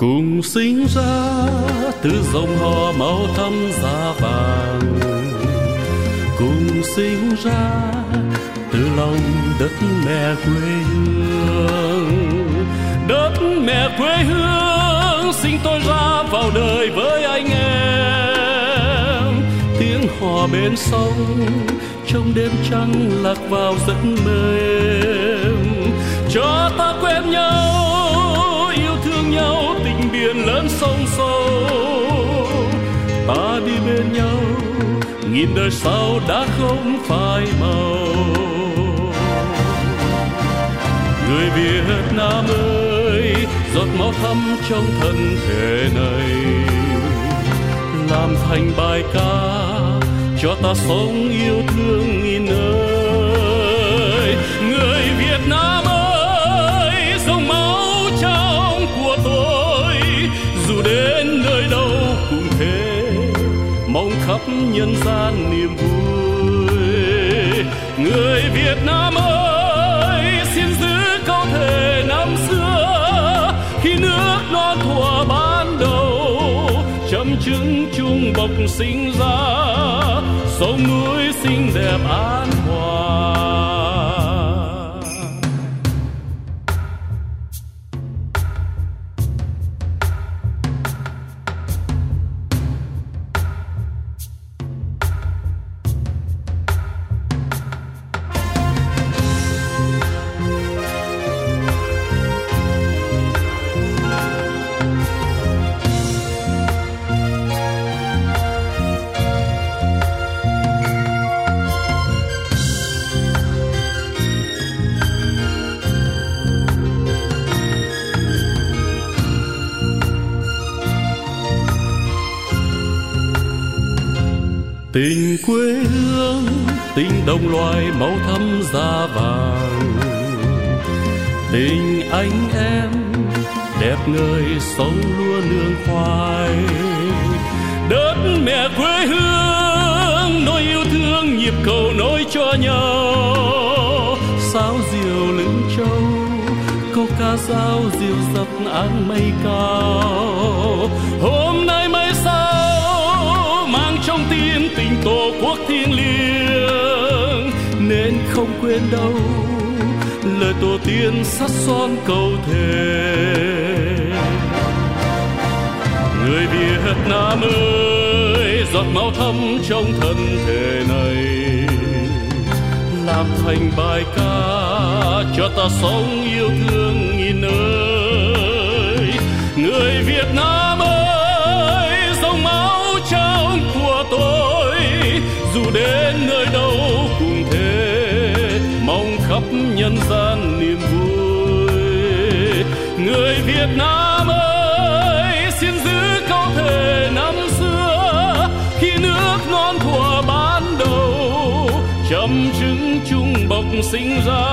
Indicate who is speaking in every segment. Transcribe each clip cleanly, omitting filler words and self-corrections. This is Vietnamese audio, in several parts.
Speaker 1: cùng sinh ra từ dòng họ màu thắm da vàng, cùng sinh ra từ lòng đất mẹ quê hương. Đất mẹ quê hương sinh tôi ra vào đời với anh em, tiếng hò bên sông trong đêm trăng lạc vào giấc mềm, cho ta quen nhau yêu thương nhau tình biển lớn sông sâu. Ta đi bên nhau nghìn đời sau đã không phai màu. Người Việt Nam ơi, giọt máu thắm trong thân thể này làm thành bài ca cho ta sống yêu thương nghìn nơi. Người Việt Nam ơi, dòng máu trong của tôi, dù đến nơi đâu cũng thế, mong khắp nhân gian niềm vui. Người Việt Nam ơi, xin giữ câu thề năm xưa, khi nước non thuở ban đầu, chăm chứng chung bọc sinh ra, sông núi xinh đẹp an hòa. Tình quê hương, tình đồng loài máu thắm da vàng, tình anh em đẹp ngời sống lúa nương khoai. Đất mẹ quê hương nỗi yêu thương nhịp cầu nối cho nhau, sáo diều lưng trâu câu ca dao diều dập áng mây cao. Hôm nay mai sau mang trong tim tình tổ quốc thiêng liêng, nên không quên đâu lời tổ tiên sắt son câu thề. Người Việt Nam ơi, giọt máu thắm trong thân thể này làm thành bài ca cho ta sống yêu thương nghìn nơi. Người Việt Nam ơi, dòng máu trong của tôi, dù đến nơi đâu cũng thế, mong khắp nhân gian niềm vui. Người Việt Nam ơi, xin giữ câu thề năm xưa, khi nước non thuở ban đầu, chăm chứng chung bọc sinh ra,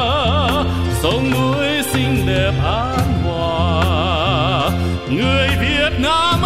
Speaker 1: sông núi xinh đẹp an hòa. Người Việt Nam